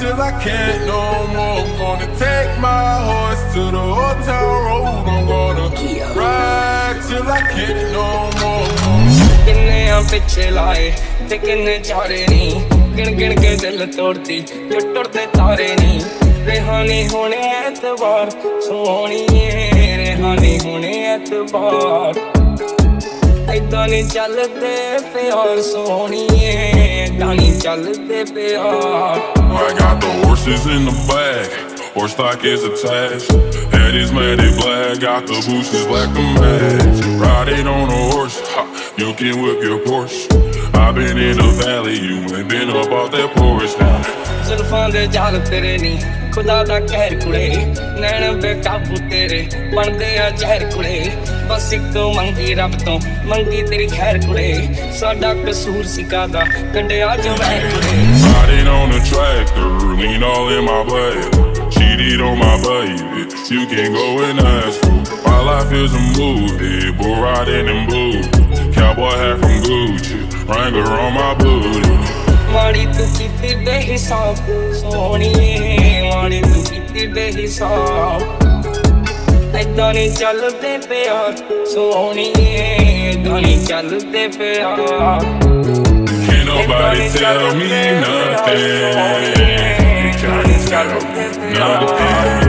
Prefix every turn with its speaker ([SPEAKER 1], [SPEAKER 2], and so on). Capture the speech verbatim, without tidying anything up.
[SPEAKER 1] till I can't no more. I'm gonna take my horse to the old town road. I'm gonna ride till I can't no more.
[SPEAKER 2] किन्ने आ पिछे लाए ते किन्ने चारे नी गिन गिन के दिल तोड़ती जो टुरते तारे नी रेहानी होने एतबार सोहणिए रेहानी होने एतबार ऐदां नी चलदे प्यार सोहणिए ऐदां नी चलदे प्यार
[SPEAKER 1] I got the horses in the back, horse stock is attached. Head is matted black, got the bushes black to match. Riding on a horse, ha, you can whip your Porsche. I've been in the valley, you ain't been up off that porch now.
[SPEAKER 2] जुल्फां दे जाल तेरे नी खुदा दा कहर कुड़े नैन बेकाबू तेरे बनदे आ जहर कुड़े बस एक तो मंगी रब तो मंगी तेरी खैर कुड़े साडा कसूर सिकादा कंडिया जो वैर कुड़े
[SPEAKER 1] Riding on a tractor, lean all in my blood. Cheated on my baby, you can go and ask. My life is a movie, bull riding in blue. Cowboy hat from Gucci, Wrangler on my booty.
[SPEAKER 2] माड़ी तू कीती बेहिसाब सोहणिए माड़ी तू कीती बेहिसाब ऐदां नी चलदे प्यार सोहणिए ऐदां नी चलदे प्यार
[SPEAKER 1] Can't nobody tell me nothing. Can't tell me nothing.